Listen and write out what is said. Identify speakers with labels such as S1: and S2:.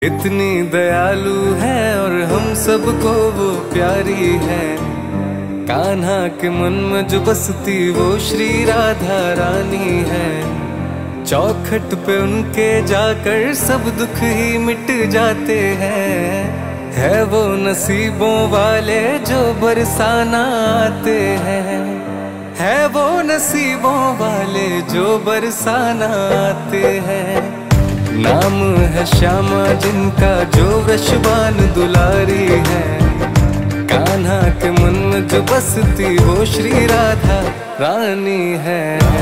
S1: इतनी दयालु है और हम सबको वो प्यारी है। कान्हा के मन में जो बसती वो श्री राधा रानी है। चौखट पे उनके जाकर सब दुख ही मिट जाते हैं। है वो नसीबों वाले जो बरसाना आते हैं। है वो नसीबों वाले जो बरसाना आते हैं। नाम है श्यामा जिनका जो वृषभान दुलारी है। कान्हा के मन में जो बसती वो श्री राधा रानी है।